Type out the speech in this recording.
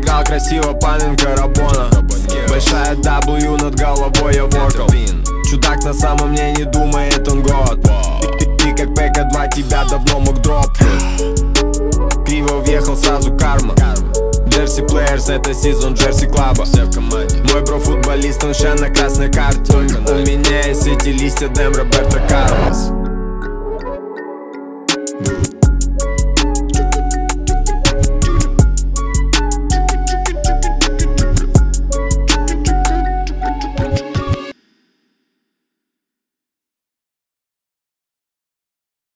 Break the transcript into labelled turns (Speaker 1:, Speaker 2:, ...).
Speaker 1: Сыграл красиво Паненко, Рабона. Большая W над головой, я воркал. Чудак на самом мне не думает, он год. Ты как ПК-2, тебя давно мог дропнуть. Криво въехал, сразу карма. Джерси Плеерс, это сезон Джерси Клаба. Мой бро футболист, он ща на красной карте. У меня есть эти листья, Дэм Роберто Карлос.